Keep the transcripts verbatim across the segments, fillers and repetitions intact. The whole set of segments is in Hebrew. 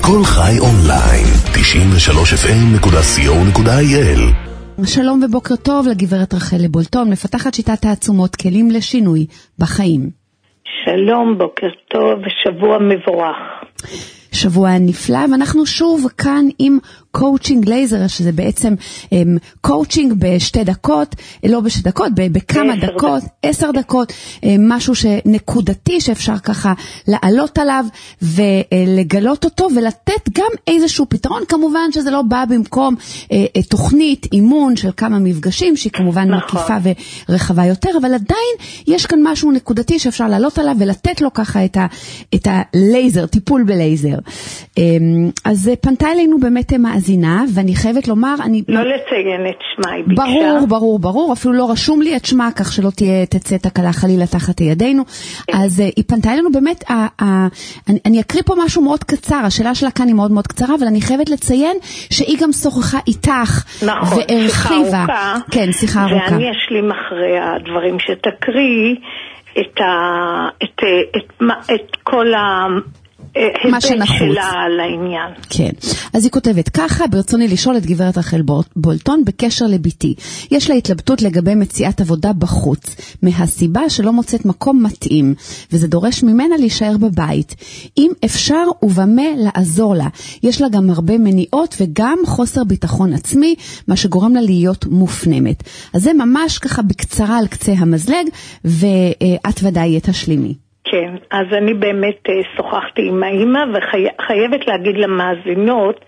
כל חי אונליין, תשעים ושלוש אף אם נקודה סי או נקודה איי אל. שלום ובוקר טוב לגברת רחל בולטון, מפתחת שיטת העצומות, כלים לשינוי בחיים. שלום, בוקר טוב ושבוע מבורך. שבוע נפלא, ואנחנו שוב כאן עם קואוצ'ינג לייזר, שזה בעצם um, קואוצ'ינג בשתי דקות, לא בשתי דקות, בכמה דקות, עשר דקות, um, משהו שנקודתי שאפשר ככה לעלות עליו ולגלות אותו ולתת גם איזשהו פתרון. כמובן שזה לא בא במקום uh, תוכנית אימון של כמה מפגשים, שהיא כמובן נכון. מקיפה ורחבה יותר, אבל עדיין יש כאן משהו נקודתי שאפשר לעלות עליו ולתת לו ככה את, ה, את הלייזר, טיפול בלייזר. אז פנתה אלינו באמת מאזינה, ואני חייבת לומר, אני... לא לציין את שמה, היא ביקשה. ברור, ברור, ברור, אפילו לא רשום לי את שמה, כך שלא תהיה תצא תקלה חלילה תחת ידינו. אז היא פנתה אלינו באמת, אני אקריא פה משהו מאוד קצר, השאלה שלה כאן היא מאוד מאוד קצרה, אבל אני חייבת לציין שהיא גם שוחחה איתך, נכון, שיחה ארוכה. כן, שיחה ארוכה. ואני אשלים אחרי הדברים שתקריא את כל ה... מה שנחוץ. שלה על העניין. כן. אז היא כותבת ככה, ברצוני לשאול את גברת רחל בולטון בקשר לביתי. יש לה התלבטות לגבי מציאת עבודה בחוץ, מהסיבה שלא מוצאת מקום מתאים, וזה דורש ממנה להישאר בבית. אם אפשר ובמה לעזור לה. יש לה גם הרבה מניעות וגם חוסר ביטחון עצמי, מה שגורם לה להיות מופנמת. אז זה ממש ככה בקצרה על קצה המזלג, ואת ודאי תשלימי. כן, אז אני באמת שוחחתי עם האמא וחייבת להגיד למאזינות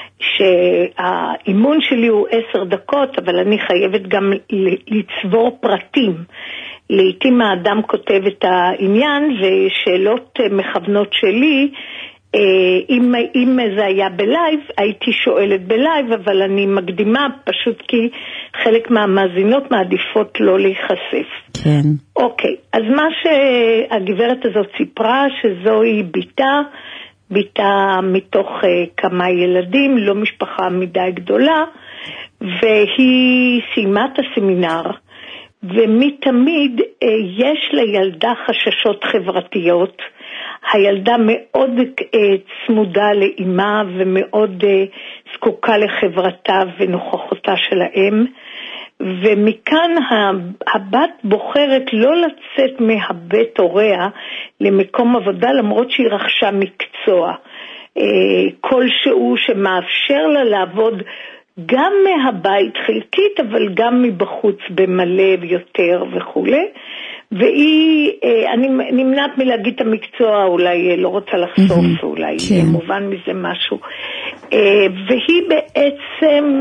שהאימון שלי הוא עשר דקות, אבל אני חייבת גם לצבור פרטים. לעתים האדם כותב את העניין ושאלות מכוונות שלי, אם, אם זה היה בלייב, הייתי שואלת בלייב, אבל אני מקדימה פשוט כי חלק מהמאזינות מעדיפות לא להיחשף. כן. אוקיי, אז מה שהגברת הזאת סיפרה, שזוהי ביתה, ביתה מתוך uh, כמה ילדים, לא משפחה מדי גדולה, והיא סיימה את הסמינר, ומתמיד uh, יש לילדה חששות חברתיות, הילדה מאוד uh, צמודה לאימה ומאוד uh, זקוקה לחברתה ונוכחותה של האם, ומכאן הבת בוחרת לא לצאת מהבית הוריה למקום עבודה, למרות שהיא רכשה מקצוע uh, כלשהו שמאפשר לה לעבוד גם מהבית חלקית, אבל גם מבחוץ במלא יותר וכו'. והיא, אני נמנעת מלהגיד את המקצוע, אולי לא רוצה לחשוף, mm-hmm. אולי כן. מובן מזה משהו. והיא בעצם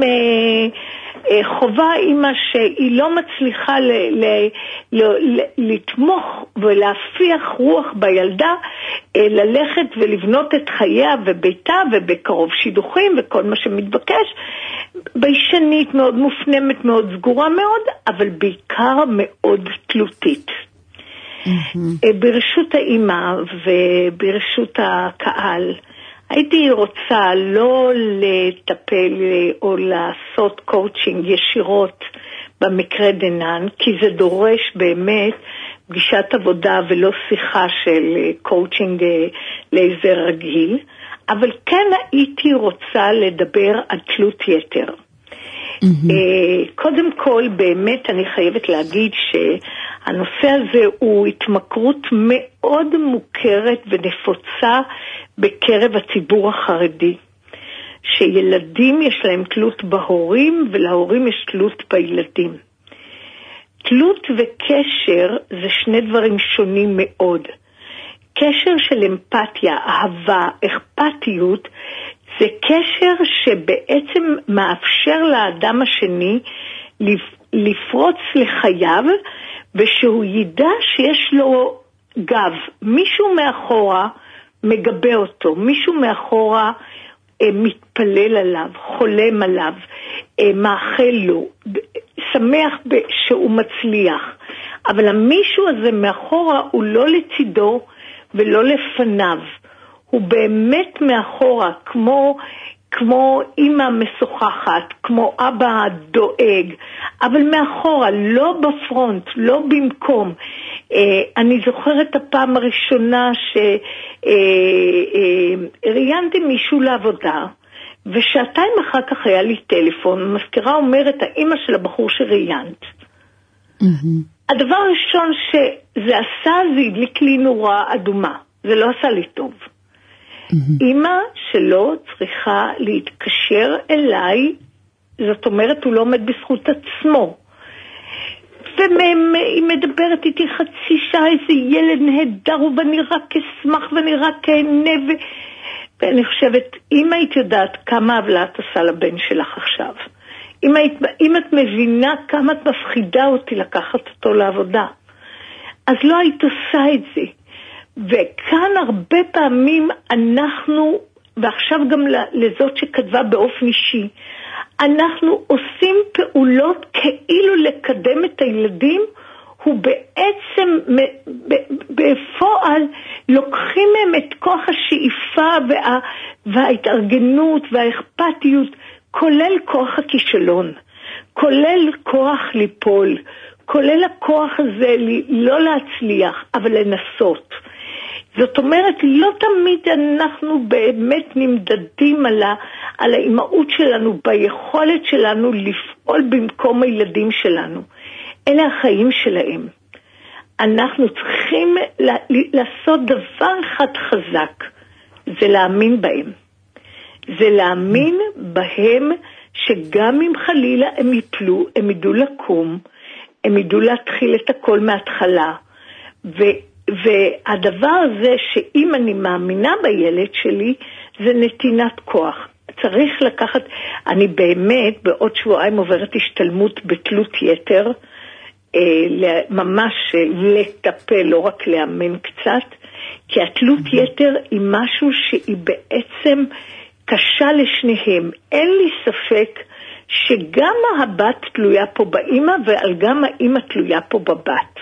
חובה אימא שהיא לא מצליחה ל, ל, ל, ל, לתמוך ולהפיח רוח בילדה, ללכת ולבנות את חייה וביתה ובקרוב שידוכים וכל מה שמתבקש, בישנית מאוד מופנמת, מאוד סגורה מאוד, אבל בעיקר מאוד תלותית. Mm-hmm. ברשות האימא וברשות הקהל, הייתי רוצה לא לטפל או לעשות קואוצ'ינג ישירות במקרה דנן, כי זה דורש באמת פגישת עבודה ולא שיחה של קואוצ'ינג לייזר רגיל, אבל כן הייתי רוצה לדבר על תלות יתר. Mm-hmm. קודם כל באמת אני חייבת להגיד שהנושא הזה הוא התמכרות מאוד מוכרת ונפוצה בקרב הציבור החרדי, שילדים יש להם תלות בהורים ולהורים יש תלות בילדים. תלות וקשר זה שני דברים שונים מאוד. קשר של אמפתיה, אהבה, אכפתיות, זה קשר שבעצם מאפשר לאדם השני לפרוץ לחייו, ושהוא ידע שיש לו גב. מישהו מאחורה מגבה אותו, מישהו מאחורה אה, מתפלל עליו, חולם עליו, אה, מאחל לו, שמח שהוא מצליח. אבל המישהו הזה מאחורה הוא לא לצידו ולא לפניו. הוא באמת מאחורה, כמו, כמו אמא משוחחת, כמו אבא דואג, אבל מאחורה, לא בפרונט, לא במקום. אני זוכרת הפעם הראשונה שראיינתי מישהו לעבודה, ושעתיים אחר כך היה לי טלפון, המזכירה אומרת, האמא של הבחור שראיינת. הדבר הראשון שזה עשה, זה הדליק לי נורה אדומה, זה לא עשה לי טוב. אמא שלו צריכה להתקשר אליי, זאת אומרת הוא לא עומד בזכות עצמו, והיא מדברת איתי חצי שעה, איזה ילד נהדר ואני רק אשמח ואני רק אהנה ו... ואני חושבת, אם היית יודעת כמה עוולה את עושה לבן שלך עכשיו, אם, היית, אם את מבינה כמה את מפחידה אותי לקחת אותו לעבודה, אז לא היית עושה את זה. וכאן הרבה פעמים אנחנו, ועכשיו גם לזאת שכתבה באופן אישי, אנחנו עושים פעולות כאילו לקדם את הילדים, הוא בעצם בפועל לוקחים מהם את כוח השאיפה וה, וההתארגנות והאכפתיות, כולל כוח הכישלון, כולל כוח ליפול, כולל הכוח הזה לא להצליח, אבל לנסות. זאת אומרת, לא תמיד אנחנו באמת נמדדים על, ה, על האימהות שלנו, ביכולת שלנו לפעול במקום הילדים שלנו. אלה החיים שלהם. אנחנו צריכים לעשות דבר אחד חזק, זה להאמין בהם. זה להאמין בהם שגם אם חלילה הם יפלו, הם ידעו לקום, הם ידעו להתחיל את הכל מההתחלה. ו, והדבר הזה שאם אני מאמינה בילד שלי, זה נתינת כוח. צריך לקחת, אני באמת בעוד שבועיים עוברת השתלמות בתלות יתר, ממש לטפל, לא רק לאמן קצת, כי התלות יתר היא משהו שהיא בעצם קשה לשניהם. אין לי ספק שגם הבת תלויה פה באמא, ועל גם האמא תלויה פה בבת.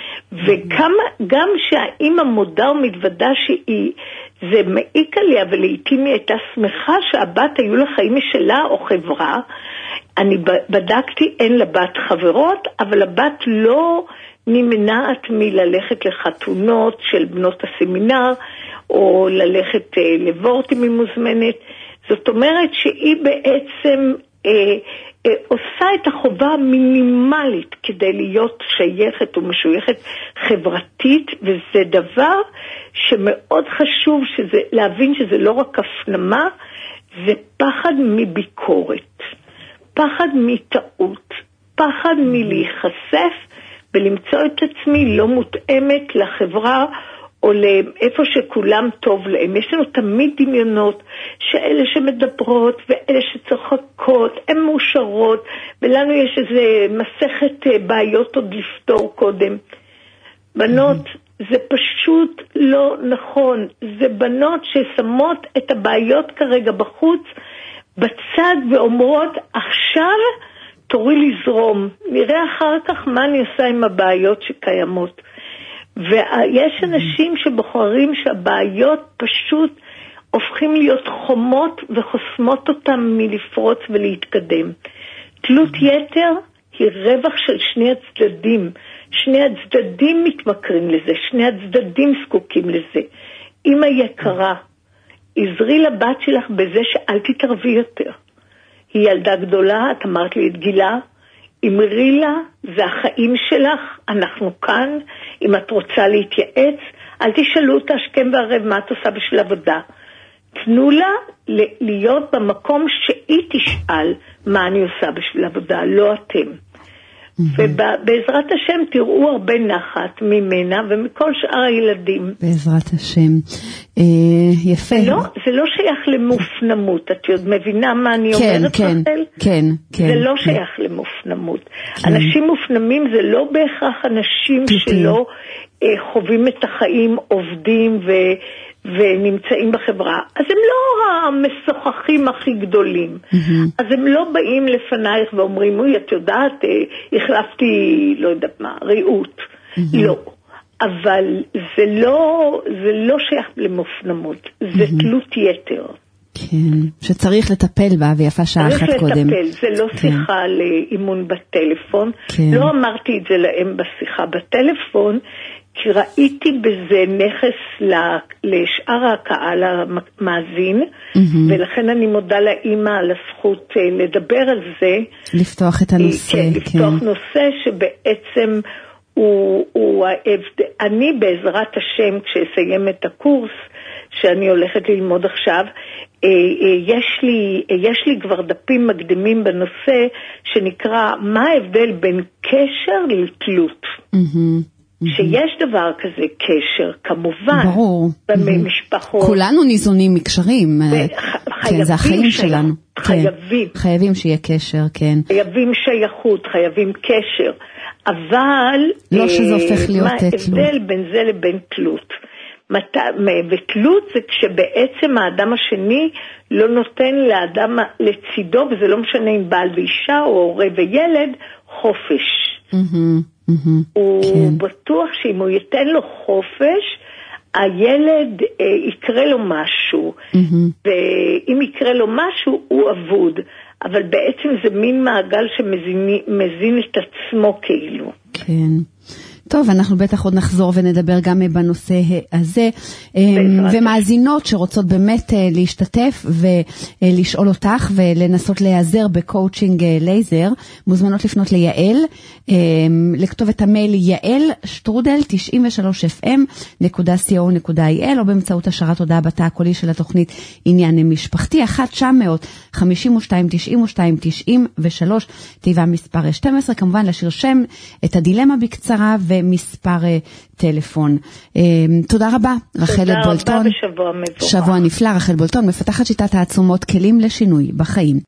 וגם שהאמא מודה ומתוודה שהיא, זה מעיק עליה, ולעיתים היא הייתה שמחה שהבת היו לה חיים משלה או חברה. אני בדקתי, אין לבת חברות, אבל הבת לא נמנעת מללכת לחתונות של בנות הסמינר, או ללכת אה, לבורטים היא מוזמנת. זאת אומרת שהיא בעצם אה, אה, עושה את החובה המינימלית כדי להיות שייכת ומשויכת חברתית, וזה דבר שמאוד חשוב שזה, להבין שזה לא רק הפנמה, זה פחד מביקורת. פחד מטעות, פחד מלהיחשף ולמצוא את עצמי לא מותאמת לחברה או לאיפה שכולם טוב להם. יש לנו תמיד דמיונות שאלה שמדברות ואלה שצוחקות, הן מאושרות, ולנו יש איזה מסכת בעיות עוד לפתור קודם. בנות, זה פשוט לא נכון. זה בנות ששמות את הבעיות כרגע בחוץ, בצד ואומרות, עכשיו תורי לזרום, נראה אחר כך מה אני עושה עם הבעיות שקיימות. ויש אנשים שבוחרים שהבעיות פשוט הופכים להיות חומות וחוסמות אותם מלפרוץ ולהתקדם. תלות יתר היא רווח של שני הצדדים. שני הצדדים מתמכרים לזה, שני הצדדים זקוקים לזה. אמא יקרה, עזרי לבת שלך בזה שאל תתערבי יותר. היא ילדה גדולה, את אמרת לי את גילה, אמרי לה, זה החיים שלך, אנחנו כאן, אם את רוצה להתייעץ, אל תשאלו אותה השכם והערב מה את עושה בשביל עבודה. תנו לה להיות במקום שהיא תשאל מה אני עושה בשביל עבודה, לא אתם. ובעזרת השם תראו הרבה נחת ממנה ומכל שאר הילדים. בעזרת השם. יפה. לא, זה לא שייך למופנמות. את עוד מבינה מה אני אומרת? כן, כן, כן. זה לא שייך למופנמות. אנשים מופנמים זה לא בהכרח אנשים שלא חווים את החיים, עובדים ו... ונמצאים בחברה, אז הם לא המשוחחים הכי גדולים. Mm-hmm. אז הם לא באים לפנייך ואומרים, אוי, את יודעת, החלפתי, לא יודעת מה, ריאות. Mm-hmm. לא. אבל זה לא, זה לא שייך למופנמות, זה mm-hmm. תלות יתר. כן, שצריך לטפל בה, ויפה שעה אחת קודם. צריך לטפל, זה לא שיחה לאימון בטלפון. לא אמרתי את זה להם בשיחה בטלפון, כי ראיתי בזה נכס לשאר הקהל המאזין, ולכן אני מודה לאמא על הזכות לדבר על זה. לפתוח את הנושא. כן, לפתוח נושא שבעצם הוא, הוא אני בעזרת השם כשאסיים את הקורס שאני הולכת ללמוד עכשיו, יש לי, יש לי כבר דפים מקדימים בנושא שנקרא מה ההבדל בין קשר לתלות. שיש דבר כזה קשר, כמובן. ברור. במשפחות. כולנו ניזונים מקשרים. כן, זה החיים שלנו. חייבים. חייבים שיהיה קשר, כן. חייבים שייכות, חייבים קשר. אבל... לא שזה הופך להיות תלות. מה ההבדל בין זה לבין תלות? ותלות זה כשבעצם האדם השני לא נותן לאדם לצידו, וזה לא משנה אם בעל ואישה או הורה וילד, חופש. הוא בטוח שאם הוא ייתן לו חופש, הילד יקרה לו משהו, ואם יקרה לו משהו הוא אבוד, אבל בעצם זה מין מעגל שמזין את עצמו כאילו. כן. טוב, אנחנו בטח עוד נחזור ונדבר גם בנושא הזה, ומאזינות שרוצות באמת להשתתף ולשאול אותך ולנסות להיעזר בקואוצ'ינג לייזר, מוזמנות לפנות ליעל, לכתוב את המייל יעל שטרודל תשעים ושלוש אף אם נקודה סי או נקודה איי אל, או באמצעות השארת הודעה בתא הקולי של התוכנית עניין משפחתי, אחת תשע מאות חמישים ושתיים תשעים ושתיים תשעים ושלוש, תיבה מספר שתים עשרה, כמובן לשיר שם את הדילמה בקצרה ומספר טלפון. תודה רבה, רחל בולטון. תודה רבה ושבוע מבורך. שבוע נפלא, רחל בולטון, מפתחת שיטת העצומות, כלים לשינוי בחיים.